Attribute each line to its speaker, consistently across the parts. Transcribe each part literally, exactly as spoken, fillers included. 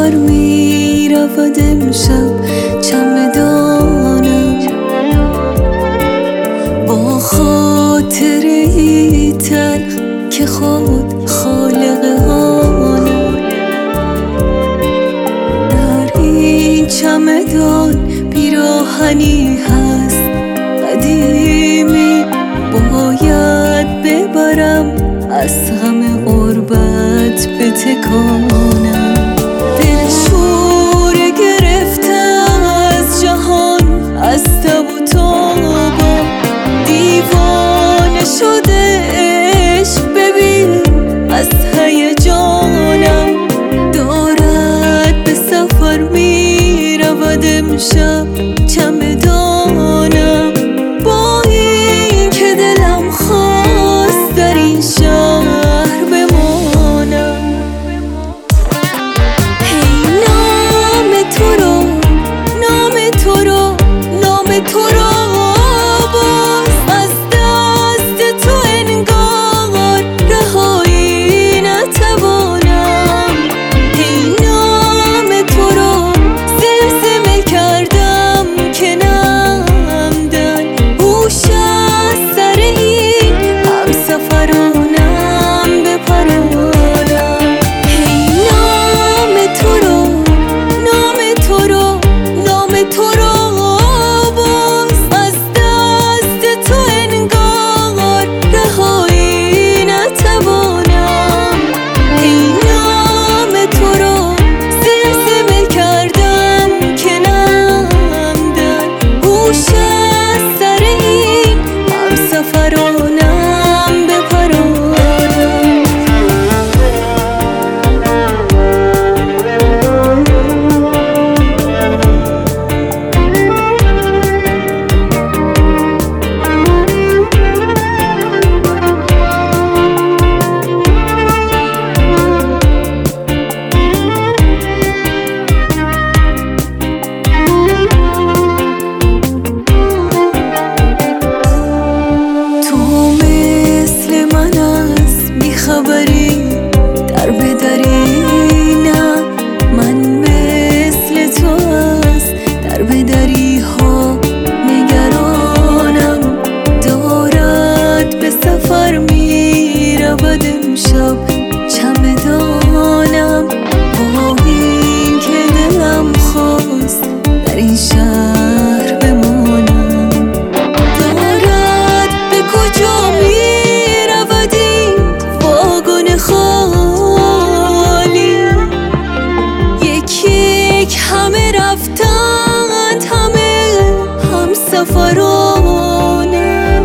Speaker 1: سفر می رود امشب چمدانم، با خاطری تلخ که خود خالق آنم. در این چمدان پیراهنی هست قدیمی، باید ببرم از غم غربت بتکانم. دل شور گرفته از جهان، از تب و تابا دیوانه شده عشق، ببین از هیجانم. دارد به سفر می رود امشب چمدانم، با این که دلم خواست در این شهر بمانم. هی نام تو رو، نام تو رو، نام تو رو باز از دست تو انگار رهایی نتوانم. هی نام تو رو زمزمه کردم که نمدن هوش از سر این همسفرانم بپرانم. هی نام تو رو، نام تو رو، نام تو رو باز از دست تو انگار رهایی نتوانم. هی نام تو رو زمزمه کردم که نمدن هوش از سر این همسفرانم بپرانم. تو مثل من از بیخبری در بدری، نه من مثل تو از در بدری ها نگرانم. دارد به سفر می رود امشب چمدانم، با این که دلم خواست در این شهر بمانم. دارد به کجا می رود این واگن خالی، یک یک همه رفتند، همه همسفرانم.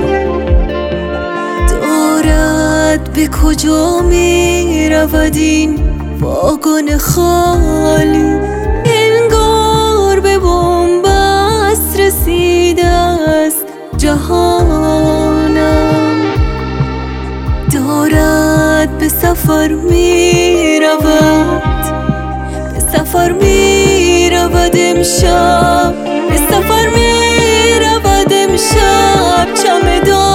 Speaker 1: دارد به کجا می رود این واگن خالی، انگار به بنبست رسیده از جهانم. دارد به سفر می رود، به سفر می رود امشب، به سفر می رود امشب چمدان